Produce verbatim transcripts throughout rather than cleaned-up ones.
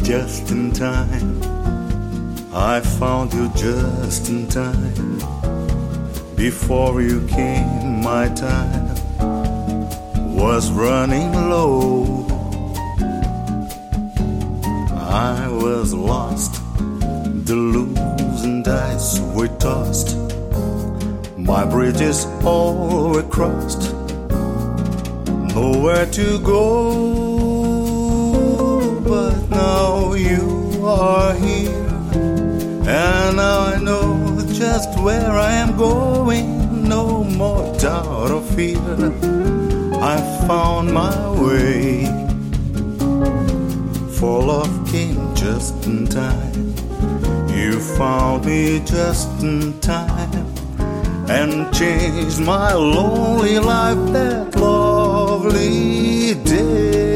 just in time. I found you just in time. Before you came, my time was running low. I was lost, the losing dice were tossed. My bridges all were crossed, nowhere to go. But now you are here, and now I know just where I am going. No more doubt or fear, I found my way. For love came just in time. You found me just in time, and changed my lonely life that lovely day.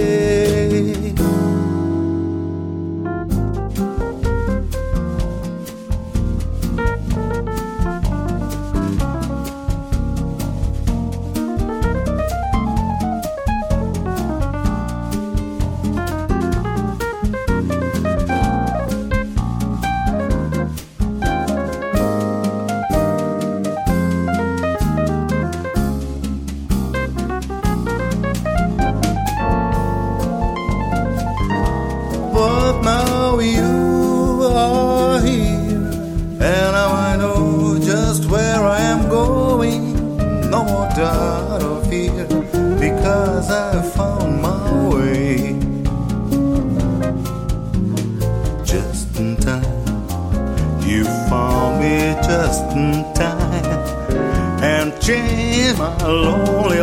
Now you are here, and now I know just where I am going. No more doubt or fear, because I found my way. Just in time, you found me just in time, and changed my lonely